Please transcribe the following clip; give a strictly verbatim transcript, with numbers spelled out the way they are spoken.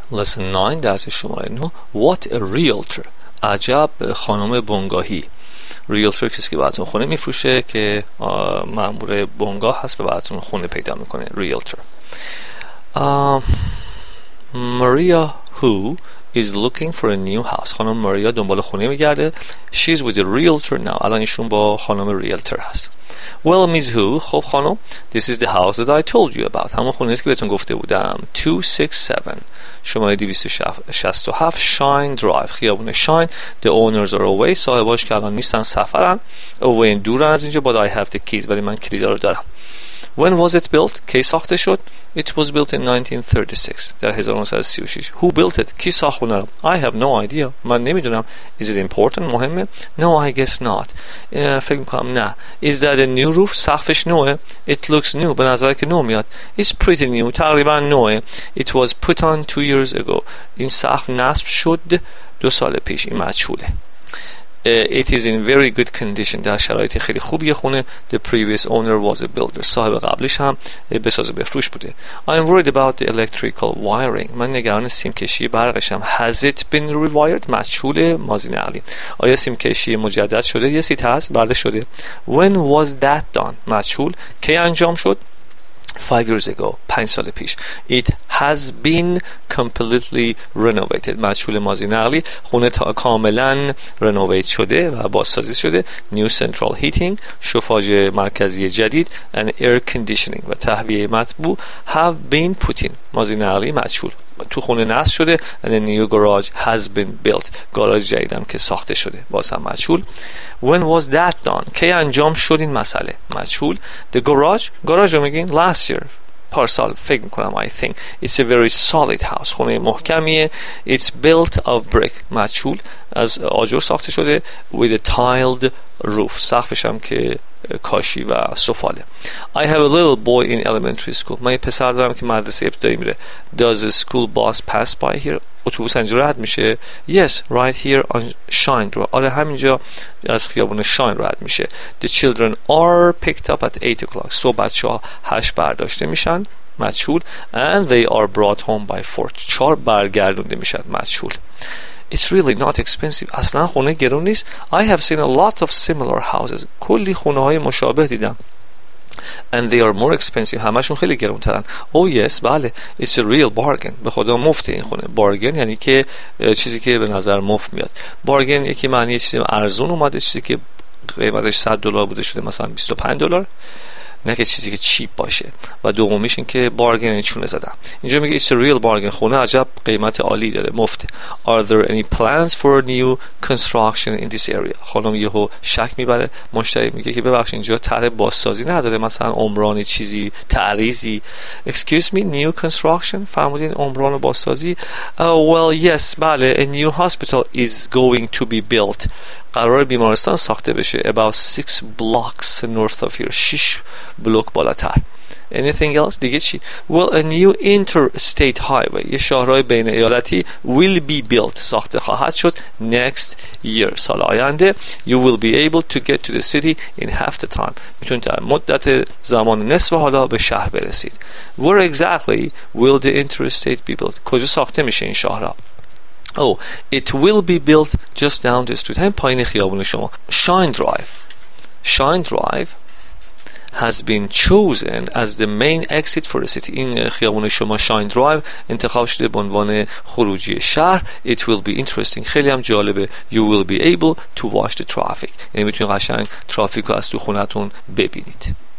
lesson nine درس شماره نه. What a realtor. عجب خانم بنگاهی. ریلتور کسی که براتون خونه میفروشه که مأمور بنگاه هست و براتون خونه پیدا میکنه. ریلتور. Maria who is looking for a new house. خانم ماریا دنبال خونه میگرده. She's with a realtor now. الان ایشون با خانم ریلتور هست. Well, Miss Who, خب خانم, this is the house that I told you about. همون خونه است که بهتون گفته بودم. two sixty-seven شماره دویست و شصت و هفت Shine Drive, خیابون شاین. The owners are away. صاحباش که الان نیستن، سفرن. Away دورن از اینجا. But I have the keys. ولی من کلیدا رو دارم. When was it built? کی ساخته شد؟ It was built in nineteen thirty-six. در هزار و نهصد و سی و شش. Who built it? کی ساخت خونه رو؟ I have no idea. من نمیدونم. Is it important? مهمه؟ No, I guess not. uh, فکر میکنم نه. Is that a new roof? سقفش نوه. It looks new. به نظر که نو میاد. It's pretty new. تقریبا نوه. It was put on two years ago. این سقف نصب شد دو سال پیش. این مجهوله. Uh, it is in very good condition. در شرایط خیلی خوبی خونه. The previous owner was a builder. صاحب قبلش هم بساز و بفروش بوده. I'm worried about the electrical wiring. من نگران سیم کشی برقشم. Has it been rewired? مجهول ماضی نقلی. آیا سیم کشی مجدد شده؟ Yes it has. بله شده. When was that done? مجهول. کی انجام شد؟ five years ago. پنج سال پیش. It has been completely renovated. مجهول ماضی نقلی. خونه تا کاملا رنوویت شده و بازسازی شده. New central heating. شوفاژ مرکزی جدید. And air conditioning و تهویه مطبوع have been put in. ماضی نقلی مجهول. تو خونه نصب شده. And a new garage has been built. گاراژ جدیدم که ساخته شده. باز هم مجهول. When was that done? کی انجام شد این مسئله؟ مجهول. The garage. گاراژ رو میگین last year. پارسال فکر میکنم. I think it's a very solid house. خونه محکمیه. It's built of brick. مجهول. از آجر ساخته شده. With a tiled roof. سقفش هم که کاشی و سفاله. I have a little boy in elementary school. من یه پسر دارم که مدرسه ابتدایی میره. Does the school bus pass by here? اتوبوس اینجا رد میشه. Yes, right here on Shine Drive. آره همینجا از خیابون شاین رد میشه. The children are picked up at eight o'clock. صبح بچه ها هشت برداشته میشن. مجهول. And they are brought home by four. چهار برگردونده میشن. مجهول. It's really not expensive. اصلا خونه گرون نیست. I have seen a lot of similar houses. کلی خونه های مشابه دیدم. And they are more expensive. همشون خیلی گرون ترن. Oh yes, بله. It's a real bargain. به خدا مفته این خونه. bargain یعنی که چیزی که به نظر مفت میاد. bargain یکی معنی چیزی ارزون اومده، چیزی که قیمتش صد دلار بوده شده مثلا بیست و پنج دلار. نه که چیزی که چیپ باشه. و دومیش این که بارگن چونه زدن. اینجا میگه it's a real bargain. خونه عجب قیمت عالی داره، مفته. Are there any plans for new construction in this area? خانم یهو شک میبره. مشتری میگه که ببخشید اینجا طرح بازسازی نداره، مثلا عمرانی چیزی تعریضی. Excuse me, new construction؟ فرمودین عمران و بازسازی؟ uh, well yes, بله. A new hospital is going to be built. قرار بیمارستان ساخته بشه. About six blocks north of here. شش بلوک بالاتر. Anything else? دیگه چی؟ Well, a new interstate highway. یه شاهراه بین ایالتی will be built. ساخته خواهد شد next year. سال آینده. You will be able to get to the city in half the time. میتونید در مدت زمان نصف حالا به شهر برسید. Where exactly will the interstate be built? کجا ساخته میشه این شاهراه؟ Oh, it will be built just down the street. همین پایین خیابون شما. Shine Drive. Shine Drive has been chosen as the main exit for the city. این خیابون شما Shine Drive انتخاب شده به عنوان خروجی شهر. It will be interesting. خیلی هم جالبه. You will be able to watch the traffic. یعنی میتونید قشنگ ترافیک رو از تو خونتون ببینید.